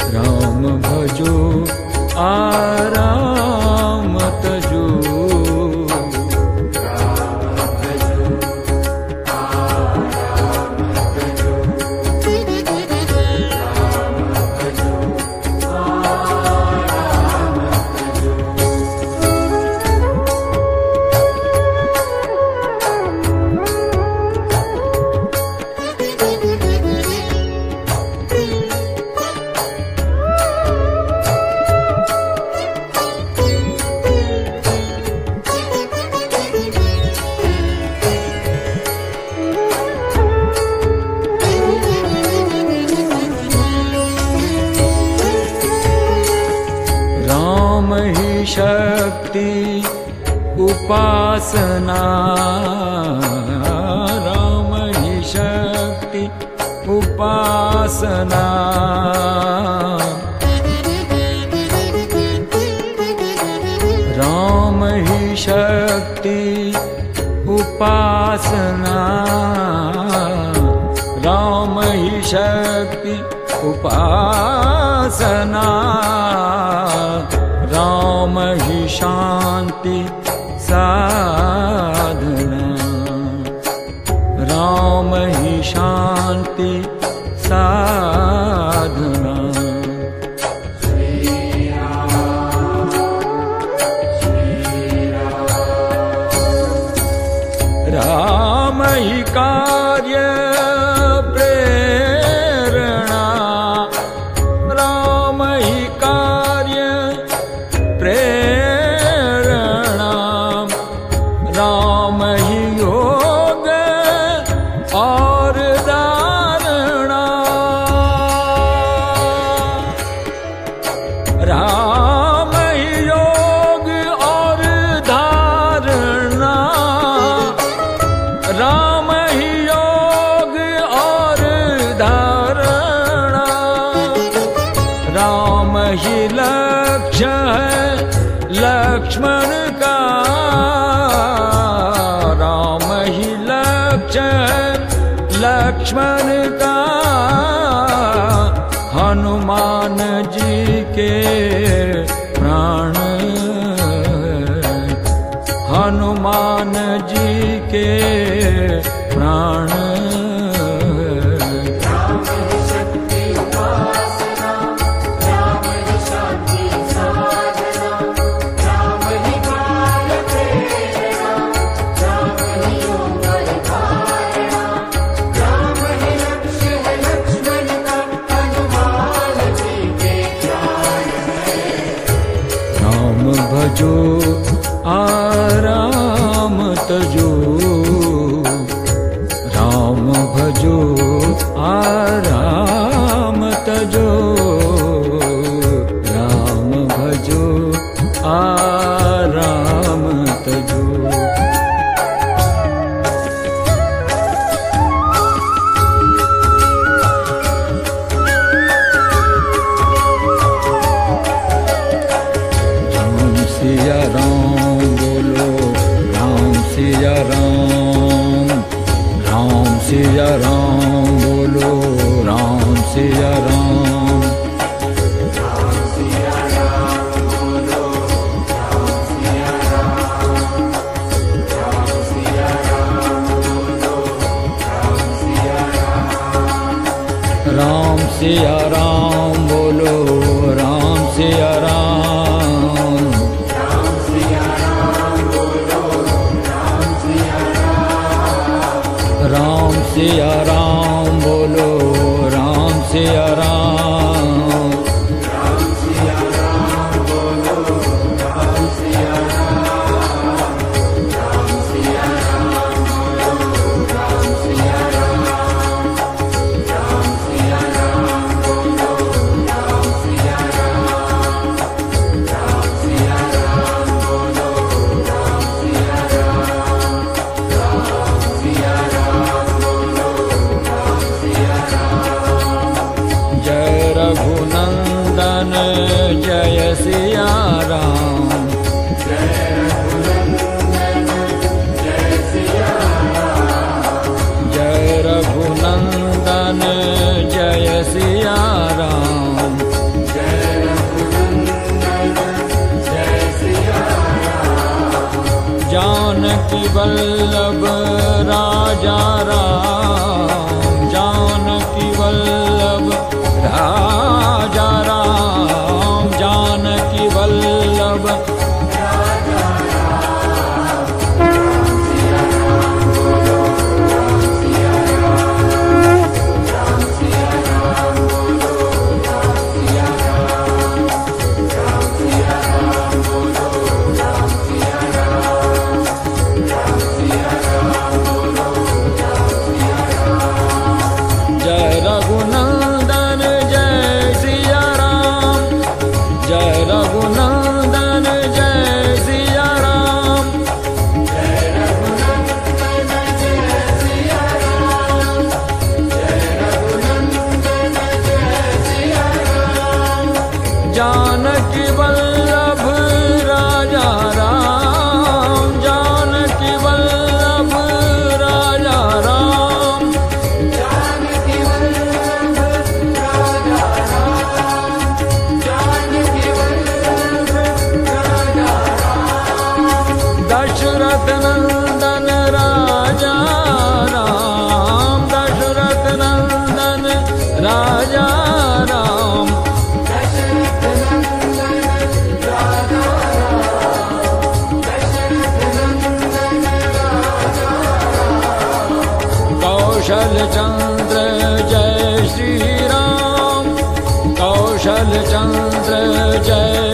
राम भजो आराम तजो। शक्ति उपासना, राम ही शक्ति उपासना। राम ही शक्ति उपासना, राम ही शक्ति उपासना। राम ही शांति साधना, राम ही शांति साधना। राम ही कार्य प्रेरणा, राम ही कार्य प्रेरणा। राम ही योग और धारणा, राम ही योग और धारणा। राम ही योग और धारणा। राम ही लक्ष्य है लक्ष्मण का, राम ही लक्ष्य है लक्ष्मण का। हनुमान जी के प्राण, हनुमान जी के प्राण। भजो आराम तजो, राम भजो आराम तजो। राम भजो आराम तजो। सिया राम बोलो, राम सिया राम, राम सिया राम बोलो, राम सिया राम। राम सिया राम बोलो, राम सिया राम, राम सिया राम बोलो, राम सिया राम। राम सिया राम बोलो, राम सिया राम। राम सिया राम बोलो, राम सिया राम। राम सिया राम बोलो, राम सिया राम। राम सिया राम बोलो, राम सिया राम। राम सिया राम बोलो, राम सिया राम। राम सिया राम बोलो, राम सिया राम। राम सिया जय रघुनंदन जय सिया राम, जय रघुनंदन जय सिया राम। जय रघुनंदन जय सिया राम, जानकी वल्लभ राजा राम, जानकी वल्लभ राजा राम, जानकी वल्लभ रघुनंदन जय सिया राम, जय रघुनंदन जय सिया राम, जय रघुनंदन जय सिया राम, जय रघुनंदन जय सिया राम, जानकी वल्लभ राजा राम, जानकी वल्लभ राजा राम, दशरथ नंदन राजा राम, दशरथ नंदन राजा राम, दशरथ नंदन राजा राम, दशरथ नंदन राजा राम, कौशल चंद्र जय श्री राम, कौशल चंद्र जय